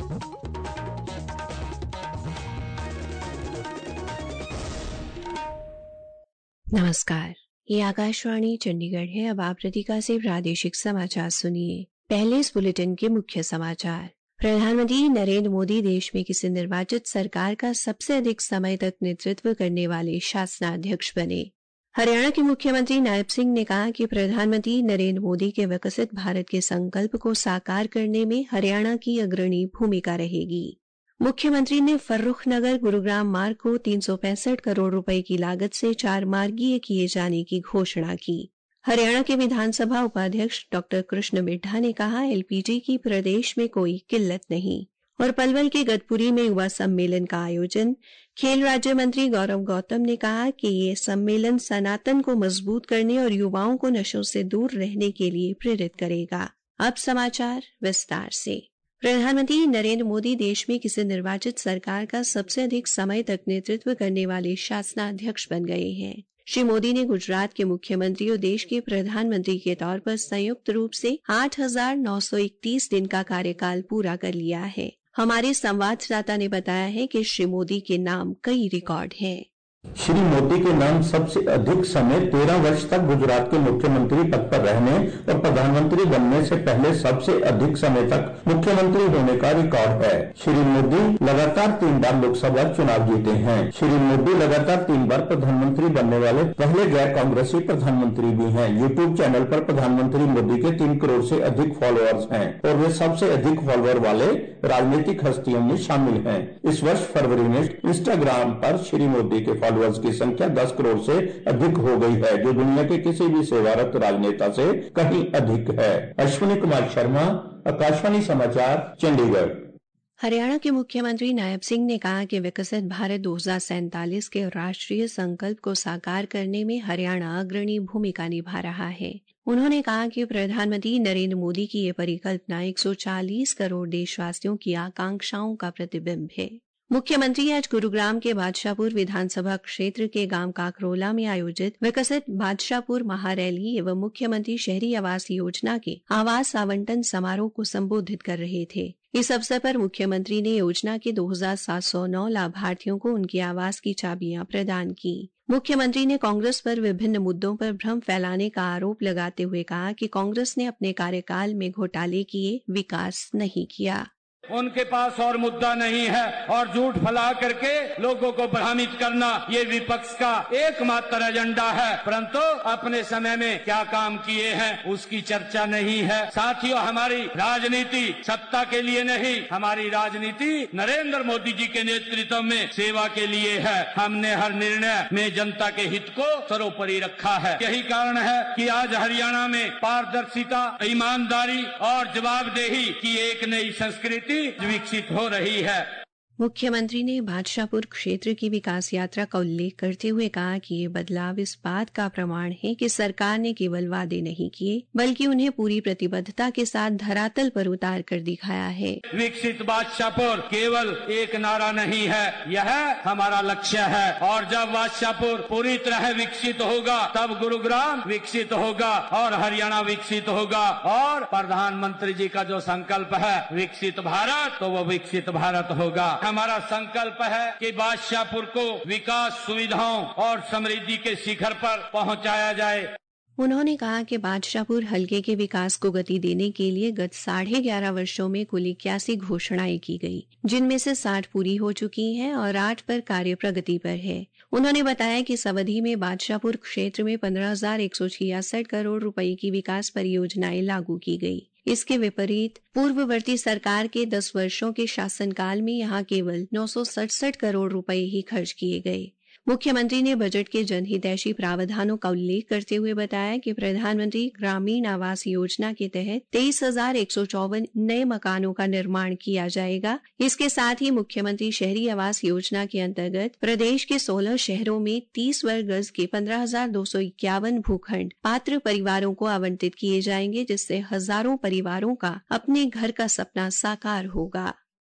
नमस्कार, ये आकाशवाणी चंडीगढ़ है। अब आप रतिका से प्रादेशिक समाचार सुनिए। पहले इस बुलेटिन के मुख्य समाचार। प्रधानमंत्री नरेंद्र मोदी देश में किसी निर्वाचित सरकार का सबसे अधिक समय तक नेतृत्व करने वाले शासनाध्यक्ष बने। हरियाणा के मुख्यमंत्री नायब सिंह ने कहा कि प्रधानमंत्री नरेंद्र मोदी के विकसित भारत के संकल्प को साकार करने में हरियाणा की अग्रणी भूमिका रहेगी। मुख्यमंत्री ने फर्रुखनगर गुरुग्राम मार्ग को 365 करोड़ रुपए की लागत से 4 मार्गीय किए जाने की घोषणा की। हरियाणा के विधानसभा उपाध्यक्ष डॉ कृष्ण मिड्ढा ने कहा, एलपीजी की प्रदेश में कोई किल्लत नहीं। और पलवल के गतपुरी में युवा सम्मेलन का आयोजन। खेल राज्य मंत्री गौरव गौतम ने कहा कि ये सम्मेलन सनातन को मजबूत करने और युवाओं को नशों से दूर रहने के लिए प्रेरित करेगा। अब समाचार विस्तार से। प्रधानमंत्री नरेंद्र मोदी देश में किसी निर्वाचित सरकार का सबसे अधिक समय तक नेतृत्व करने वाले शासनाध्यक्ष बन गए हैं। श्री मोदी ने गुजरात के मुख्यमंत्री और देश के प्रधानमंत्री के तौर पर संयुक्त रूप से 8,931 दिन का कार्यकाल पूरा कर लिया है। हमारे संवाददाता ने बताया है कि श्री मोदी के नाम कई रिकॉर्ड हैं। श्री मोदी के नाम सबसे अधिक समय 13 वर्ष तक गुजरात के मुख्यमंत्री पद पर रहने और प्रधानमंत्री बनने से पहले सबसे अधिक समय तक मुख्यमंत्री होने का रिकॉर्ड है। श्री मोदी लगातार 3 बार लोकसभा चुनाव जीते हैं। श्री मोदी लगातार 3 बार प्रधानमंत्री बनने वाले पहले गैर कांग्रेसी प्रधानमंत्री भी हैं। यूट्यूब चैनल पर प्रधानमंत्री मोदी के 3 करोड़ से अधिक फॉलोअर्स हैं और वे सबसे अधिक फॉलोअर वाले राजनीतिक हस्तियों में शामिल हैं। इस वर्ष फरवरी में इंस्टाग्राम पर श्री मोदी के फॉलोअर्स की संख्या 10 करोड़ से अधिक हो गई है, जो दुनिया के किसी भी सेवारत राजनेता से कहीं अधिक है। अश्विनी कुमार शर्मा, आकाशवाणी समाचार, चंडीगढ़। हरियाणा के मुख्यमंत्री नायब सिंह ने कहा कि विकसित भारत 2047 के राष्ट्रीय संकल्प को साकार करने में हरियाणा अग्रणी भूमिका निभा रहा है। उन्होंने कहा कि प्रधानमंत्री नरेंद्र मोदी की ये परिकल्पना 140 करोड़ देशवासियों की आकांक्षाओं का प्रतिबिंब है। मुख्यमंत्री आज गुरुग्राम के बादशाहपुर विधानसभा क्षेत्र के गांव काकरोला में आयोजित विकसित बादशाहपुर महारैली एवं मुख्यमंत्री शहरी आवास योजना के आवास आवंटन समारोह को संबोधित कर रहे थे। इस अवसर पर मुख्यमंत्री ने योजना के 2709 लाभार्थियों को उनके आवास की चाबियां प्रदान की। मुख्यमंत्री ने कांग्रेस पर विभिन्न मुद्दों पर भ्रम फैलाने का आरोप लगाते हुए कहा कि कांग्रेस ने अपने कार्यकाल में घोटाले किए, विकास नहीं किया। उनके पास और मुद्दा नहीं है और झूठ फैला करके लोगों को भ्रमित करना ये विपक्ष का एकमात्र एजेंडा है, परंतु अपने समय में क्या काम किए हैं उसकी चर्चा नहीं है। साथियों, हमारी राजनीति सत्ता के लिए नहीं, हमारी राजनीति नरेंद्र मोदी जी के नेतृत्व में सेवा के लिए है। हमने हर निर्णय में जनता के हित को सर्वोपरि रखा है। यही कारण है कि आज हरियाणा में पारदर्शिता, ईमानदारी और जवाबदेही की एक नई संस्कृति विकसित हो रही है। मुख्यमंत्री ने बादशाहपुर क्षेत्र की विकास यात्रा का उल्लेख करते हुए कहा कि ये बदलाव इस बात का प्रमाण है कि सरकार ने केवल वादे नहीं किए, बल्कि उन्हें पूरी प्रतिबद्धता के साथ धरातल पर उतार कर दिखाया है। विकसित बादशाहपुर केवल एक नारा नहीं है, यह हमारा लक्ष्य है। और जब बादशाहपुर पूरी तरह विकसित होगा, तब गुरुग्राम विकसित होगा और हरियाणा विकसित होगा। और प्रधानमंत्री जी का जो संकल्प है विकसित भारत, तो वो विकसित भारत होगा। हमारा संकल्प है कि बादशाहपुर को विकास, सुविधाओं और समृद्धि के शिखर पर पहुंचाया जाए। उन्होंने कहा कि बादशाहपुर हलके के विकास को गति देने के लिए गत 11.5 वर्षों में कुल 81 घोषणाएं की गई, जिनमें से 60 पूरी हो चुकी हैं और 8 पर कार्य प्रगति पर है। उन्होंने बताया कि इस अवधि में बादशाहपुर क्षेत्र में 15,166 करोड़ रुपए की विकास परियोजनाएं लागू की गई। इसके विपरीत पूर्ववर्ती सरकार के 10 वर्षों के शासनकाल में यहां केवल 967 करोड़ रुपए ही खर्च किए गए। मुख्यमंत्री ने बजट के जनहितैषी प्रावधानों का उल्लेख करते हुए बताया कि प्रधानमंत्री ग्रामीण आवास योजना के तहत 23,154 नए मकानों का निर्माण किया जाएगा। इसके साथ ही मुख्यमंत्री शहरी आवास योजना के अंतर्गत प्रदेश के 16 शहरों में 30 वर्ग गज के 15,251 भूखंड पात्र परिवारों को आवंटित किए जाएंगे, जिससे हजारों परिवारों का अपने घर का सपना साकार होगा।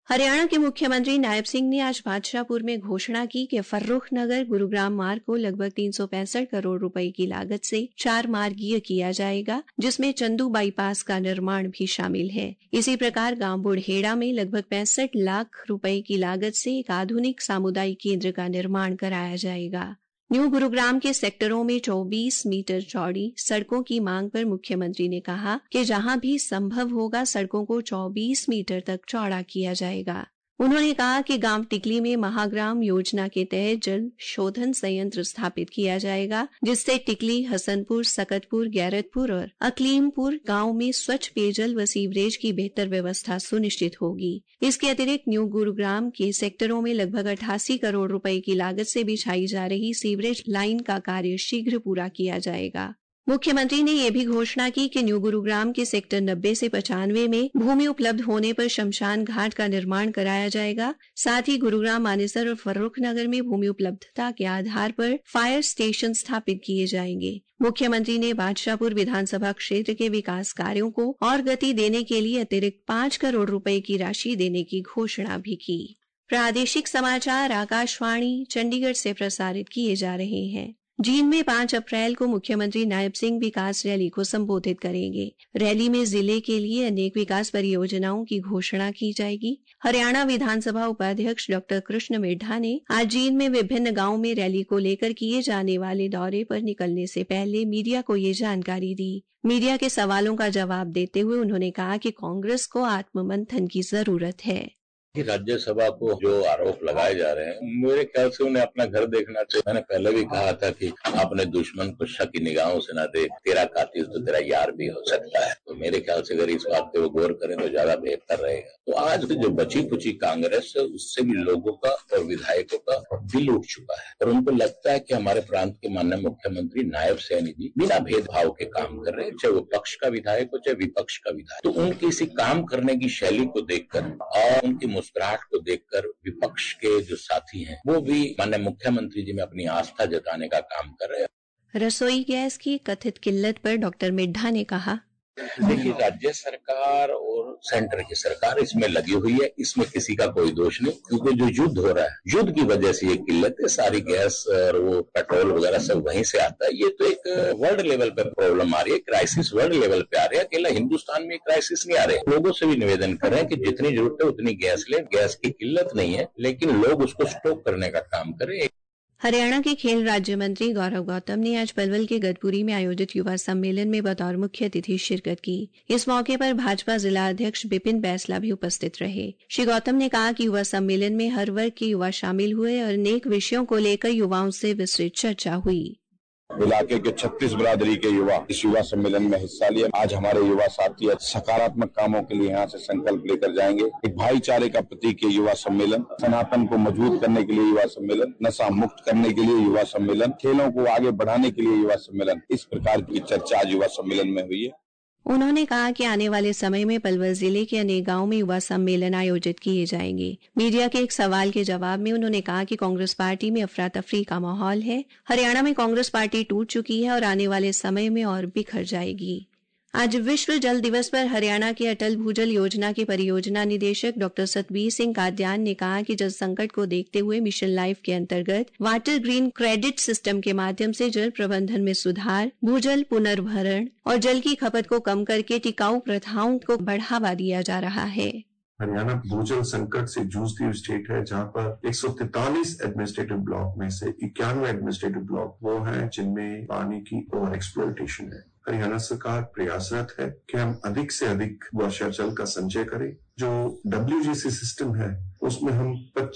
हरियाणा के मुख्यमंत्री नायब सिंह ने आज बादशाहपुर में घोषणा की कि फर्रुखनगर गुरुग्राम मार्ग को लगभग 365 करोड़ रुपए की लागत से 4 मार्गीय किया जाएगा, जिसमें चंदू बाईपास का निर्माण भी शामिल है। इसी प्रकार गांव बुढ़ेड़ा में लगभग 65 लाख रुपए की लागत से एक आधुनिक सामुदायिक केंद्र का निर्माण कराया जाएगा। न्यू गुरुग्राम के सेक्टरों में 24 मीटर चौड़ी सड़कों की मांग पर मुख्यमंत्री ने कहा कि जहां भी संभव होगा सड़कों को 24 मीटर तक चौड़ा किया जाएगा। उन्होंने कहा कि गांव टिकली में महाग्राम योजना के तहत जल शोधन संयंत्र स्थापित किया जाएगा, जिससे टिकली, हसनपुर, सकतपुर, गैरतपुर और अकलीमपुर गांव में स्वच्छ पेयजल व सीवरेज की बेहतर व्यवस्था सुनिश्चित होगी। इसके अतिरिक्त न्यू गुरुग्राम के सेक्टरों में लगभग 88 करोड़ रुपए की लागत से बिछाई जा रही सीवरेज लाइन का कार्य शीघ्र पूरा किया जाएगा। मुख्यमंत्री ने यह भी घोषणा की कि न्यू गुरुग्राम के सेक्टर 90 से 95 में भूमि उपलब्ध होने पर शमशान घाट का निर्माण कराया जाएगा। साथ ही गुरुग्राम, मानेसर और फर्रुखनगर में भूमि उपलब्धता के आधार पर फायर स्टेशन स्थापित किए जाएंगे। मुख्यमंत्री ने बादशाहपुर विधानसभा क्षेत्र के विकास कार्यों को और गति देने के लिए अतिरिक्त 5 करोड़ रुपए की राशि देने की घोषणा भी की। प्रादेशिक समाचार आकाशवाणी चंडीगढ़ से प्रसारित किए जा रहे हैं। जींद में 5 अप्रैल को मुख्यमंत्री नायब सिंह विकास रैली को संबोधित करेंगे। रैली में जिले के लिए अनेक विकास परियोजनाओं की घोषणा की जाएगी। हरियाणा विधानसभा उपाध्यक्ष डॉ कृष्ण मिड्ढा ने आज जींद में विभिन्न गांवों में रैली को लेकर किए जाने वाले दौरे पर निकलने से पहले मीडिया को ये जानकारी दी। मीडिया के सवालों का जवाब देते हुए उन्होंने कहा कि कांग्रेस को आत्ममंथन की जरूरत है। राज्यसभा को जो आरोप लगाए जा रहे हैं, मेरे ख्याल से उन्हें अपना घर देखना चाहिए। मैंने पहले भी कहा था कि अपने दुश्मन को शक की निगाहों से न देख, तेरा कातिल तो तेरा यार भी हो सकता है। तो मेरे ख्याल से अगर इस बात पे वो गौर करें तो ज्यादा बेहतर रहेगा। तो आज जो बची कुची कांग्रेस है, उससे भी लोगों का और विधायकों का दिल उठ चुका है और उनको लगता है कि हमारे प्रांत के माननीय मुख्यमंत्री नायब सैनी जी बिना भेदभाव के काम कर रहे हैं, चाहे वो पक्ष का विधायक हो चाहे विपक्ष का विधायक। तो उनकी इसी काम करने की शैली को देखकर और उनकी मुस्कुराहट को देखकर विपक्ष के जो साथी हैं वो भी माननीय मुख्यमंत्री जी में अपनी आस्था जताने का काम कर रहे हैं। रसोई गैस की कथित किल्लत पर डॉ मिड्ढा ने कहा, देखिए, राज्य सरकार और सेंटर की सरकार इसमें लगी हुई है, इसमें किसी का कोई दोष नहीं, क्योंकि जो युद्ध हो रहा है, युद्ध की वजह से ये किल्लत है। सारी गैस और वो पेट्रोल वगैरह सब वहीं से आता है। ये तो एक वर्ल्ड लेवल पे प्रॉब्लम आ रही है, क्राइसिस वर्ल्ड लेवल पे आ रही है। अकेला हिंदुस्तान में क्राइसिस नहीं आ रहे। लोगों से भी निवेदन कर रहे हैं कि जितनी जरूरत है उतनी गैस ले। गैस की किल्लत नहीं है, लेकिन लोग उसको स्टॉक करने का काम करें। हरियाणा के खेल राज्य मंत्री गौरव गौतम ने आज पलवल के गदपुरी में आयोजित युवा सम्मेलन में बतौर मुख्य अतिथि शिरकत की। इस मौके पर भाजपा जिला अध्यक्ष बिपिन बैसला भी उपस्थित रहे। श्री गौतम ने कहा कि युवा सम्मेलन में हर वर्ग के युवा शामिल हुए और अनेक विषयों को लेकर युवाओं से विस्तृत चर्चा हुई। इलाके के 36 बिरादरी के युवा इस युवा सम्मेलन में हिस्सा लिए। आज हमारे युवा साथी सकारात्मक कामों के लिए यहाँ से संकल्प लेकर जाएंगे। एक भाईचारे का प्रतीक है युवा सम्मेलन, सनातन को मजबूत करने के लिए युवा सम्मेलन, नशा मुक्त करने के लिए युवा सम्मेलन, खेलों को आगे बढ़ाने के लिए युवा सम्मेलन। इस प्रकार की चर्चा आज युवा सम्मेलन में हुई है। उन्होंने कहा कि आने वाले समय में पलवल जिले के अनेक गांवों में युवा सम्मेलन आयोजित किए जाएंगे। मीडिया के एक सवाल के जवाब में उन्होंने कहा कि कांग्रेस पार्टी में अफरा तफरी का माहौल है। हरियाणा में कांग्रेस पार्टी टूट चुकी है और आने वाले समय में और बिखर जाएगी। आज विश्व जल दिवस पर हरियाणा के अटल भूजल योजना के परियोजना निदेशक डॉ सतबीर सिंह कादयान ने कहा कि जल संकट को देखते हुए मिशन लाइफ के अंतर्गत वाटर ग्रीन क्रेडिट सिस्टम के माध्यम से जल प्रबंधन में सुधार, भूजल पुनर्भरण और जल की खपत को कम करके टिकाऊ प्रथाओं को बढ़ावा दिया जा रहा है। हरियाणा भूजल संकट से जूझती हुई स्टेट है, जहां पर 143 एडमिनिस्ट्रेटिव ब्लॉक में से 91 एडमिनिस्ट्रेटिव ब्लॉक वो हैं जिनमें पानी की ओवर एक्सप्लॉयटेशन है। हरियाणा सरकार प्रयासरत है कि हम अधिक से अधिक वर्षा जल का संचय करें। जो WGC सिस्टम है उसमें हम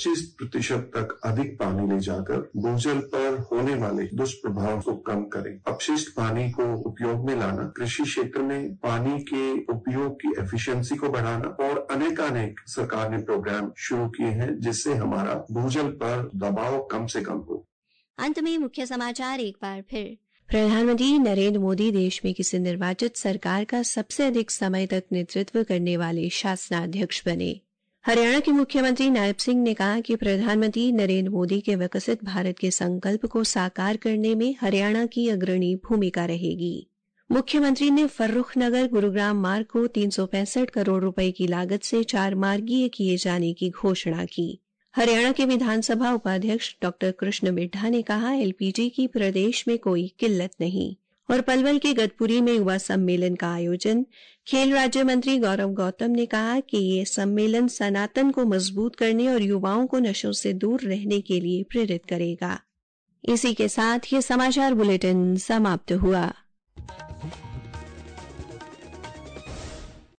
25% तक अधिक पानी ले जाकर भूजल पर होने वाले दुष्प्रभाव को कम करें। अपशिष्ट पानी को उपयोग में लाना, कृषि क्षेत्र में पानी के उपयोग की एफिशिएंसी को बढ़ाना और अनेक सरकार ने प्रोग्राम शुरू किए हैं जिससे हमारा भूजल पर दबाव कम से कम हो। अंत में मुख्य समाचार एक बार फिर। प्रधानमंत्री नरेंद्र मोदी देश में किसी निर्वाचित सरकार का सबसे अधिक समय तक नेतृत्व करने वाले शासनाध्यक्ष बने। हरियाणा के मुख्यमंत्री नायब सिंह ने कहा कि प्रधानमंत्री नरेंद्र मोदी के विकसित भारत के संकल्प को साकार करने में हरियाणा की अग्रणी भूमिका रहेगी। मुख्यमंत्री ने फर्रुखनगर गुरुग्राम मार्ग को 365 करोड़ रुपए की लागत से 4 मार्गीय किए जाने की घोषणा की। हरियाणा के विधानसभा उपाध्यक्ष डॉ कृष्ण मिड्ढा ने कहा, एलपीजी की प्रदेश में कोई किल्लत नहीं। और पलवल के गतपुरी में युवा सम्मेलन का आयोजन। खेल राज्य मंत्री गौरव गौतम ने कहा कि ये सम्मेलन सनातन को मजबूत करने और युवाओं को नशों से दूर रहने के लिए प्रेरित करेगा। इसी के साथ ये समाचार बुलेटिन समाप्त हुआ।